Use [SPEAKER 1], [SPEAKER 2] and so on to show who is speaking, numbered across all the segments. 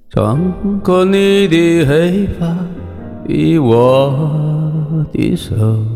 [SPEAKER 1] 穿过你的黑发的我的手，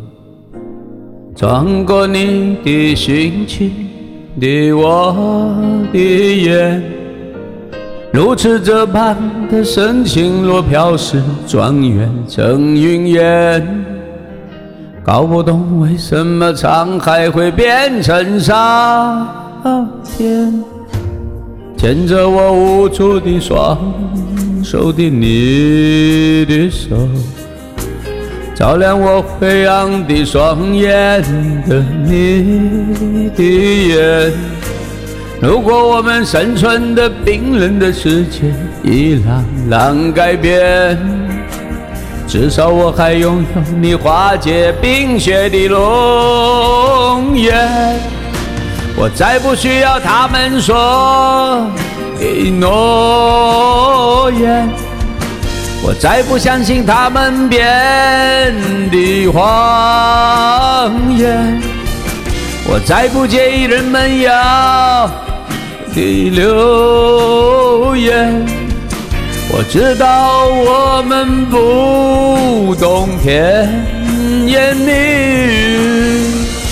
[SPEAKER 1] 穿过你的心情的我的眼，如此这般的深情若飘逝，转眼成云烟。搞不懂为什么沧海会变成沙田，牵着我无助的双手的你的手，照亮我灰暗的双眼的你的眼。如果我们生存的冰冷的世界已朗朗改变，至少我还拥有你化解冰雪的容颜。我再不需要他们说的诺言，我再不相信他们编的谎言，我再不介意人们要的流言。我知道我们不懂甜言蜜语，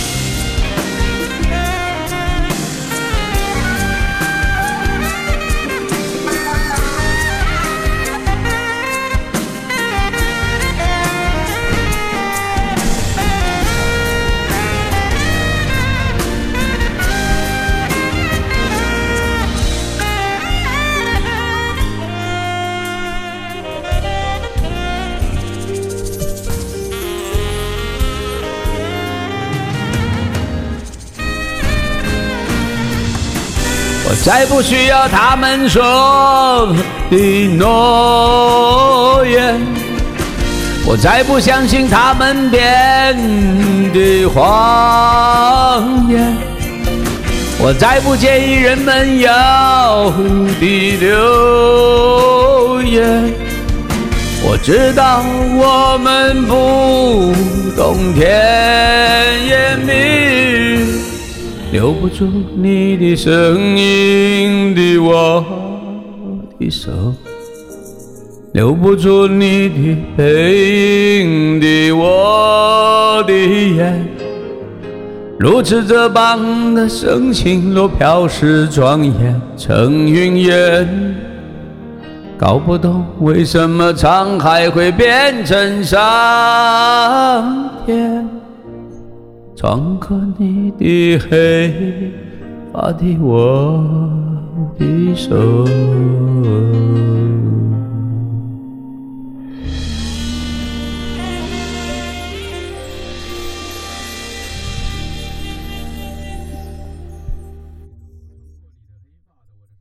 [SPEAKER 1] 我再不需要他们说的诺言，我再不相信他们编的谎言，我再不介意人们要的流言。我知道我们不懂甜言蜜语，留不住你的声音的我的手，留不住你的背影的我的眼。如此这般的深情若飘逝，转眼成云烟。搞不懂为什么沧海会变成沙田，穿过你的黑发的我的手。